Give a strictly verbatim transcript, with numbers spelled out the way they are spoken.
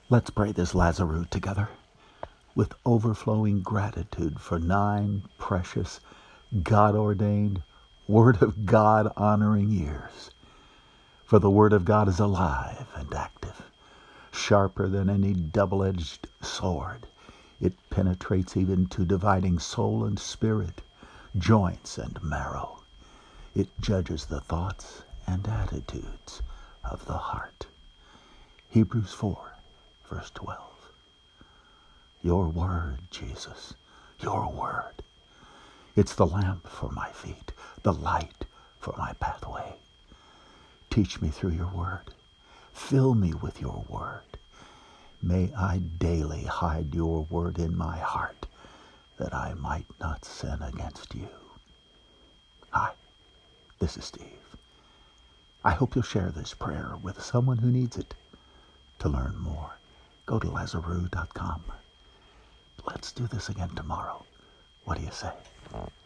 Let's pray this Lazarus together with overflowing gratitude for nine precious, God-ordained, Word of God honoring years. For the Word of God is alive and active, sharper than any double-edged sword. It penetrates even to dividing soul and spirit, joints and marrow. It judges the thoughts and attitudes of the heart. Hebrews four, verse twelve. Your word, Jesus, your word. It's the lamp for my feet, the light for my pathway. Teach me through your word. Fill me with your word. May I daily hide your word in my heart, that I might not sin against you. Hi, this is Steve. I hope you'll share this prayer with someone who needs it. To learn more, go to Lazarus dot com. Let's do this again tomorrow. What do you say?